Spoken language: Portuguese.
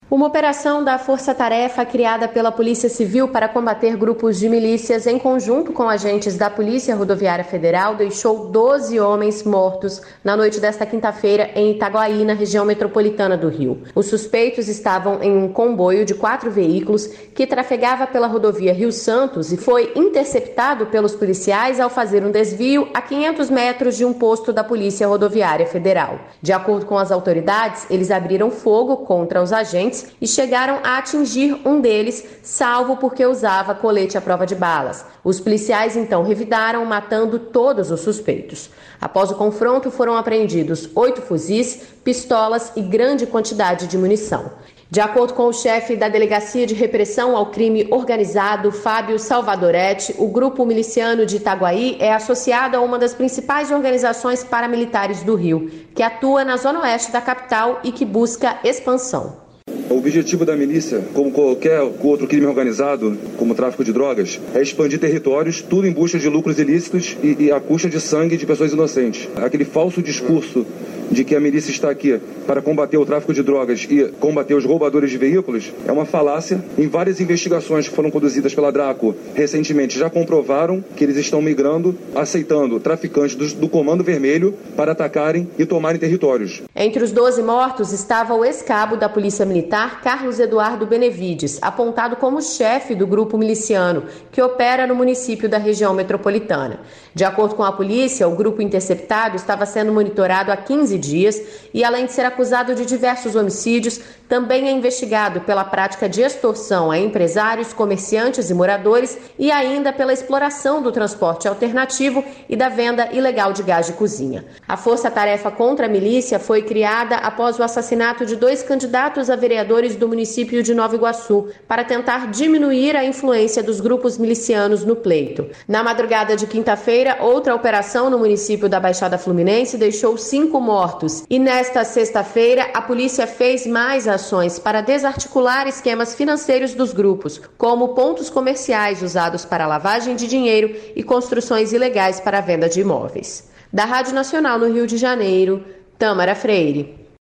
Uma operação da Força Tarefa criada pela Polícia Civil para combater grupos de milícias em conjunto com agentes da Polícia Rodoviária Federal deixou 12 homens mortos na noite desta quinta-feira em Itaguaí, na região metropolitana do Rio. Os suspeitos estavam em um comboio de 4 veículos que trafegava pela rodovia Rio Santos e foi interceptado pelos policiais ao fazer um desvio a 500 metros de um posto da Polícia Rodoviária Federal. De acordo com as autoridades, eles abriram fogo contra os agentes e chegaram a atingir um deles, salvo porque usava colete à prova de balas. Os policiais então revidaram, matando todos os suspeitos. Após o confronto, foram apreendidos 8 fuzis, pistolas e grande quantidade de munição. De acordo com o chefe da Delegacia de Repressão ao Crime Organizado, Fábio Salvadoretti, o grupo miliciano de Itaguaí é associado a uma das principais organizações paramilitares do Rio, que atua na zona oeste da capital e que busca expansão. O objetivo da milícia, como qualquer outro crime organizado, como o tráfico de drogas, é expandir territórios, tudo em busca de lucros ilícitos e à custa de sangue de pessoas inocentes. Aquele falso discurso de que a milícia está aqui para combater o tráfico de drogas e combater os roubadores de veículos é uma falácia. Em várias investigações que foram conduzidas pela Draco recentemente já comprovaram que eles estão migrando, aceitando traficantes do Comando Vermelho para atacarem e tomarem territórios. Entre os 12 mortos estava o ex-cabo da Polícia Militar, Carlos Eduardo Benevides, apontado como chefe do grupo miliciano, que opera no município da região metropolitana. De acordo com a polícia, o grupo interceptado estava sendo monitorado há 15 dias e, além de ser acusado de diversos homicídios, também é investigado pela prática de extorsão a empresários, comerciantes e moradores e ainda pela exploração do transporte alternativo e da venda ilegal de gás de cozinha. A Força Tarefa contra a Milícia foi criada após o assassinato de 2 candidatos a vereadores do município de Nova Iguaçu para tentar diminuir a influência dos grupos milicianos no pleito. Na madrugada de quinta-feira, outra operação no município da Baixada Fluminense deixou 5 mortos e nesta sexta-feira a polícia fez mais ações para desarticular esquemas financeiros dos grupos, como pontos comerciais usados para lavagem de dinheiro e construções ilegais para a venda de imóveis. Da Rádio Nacional no Rio de Janeiro, Tâmara Freire.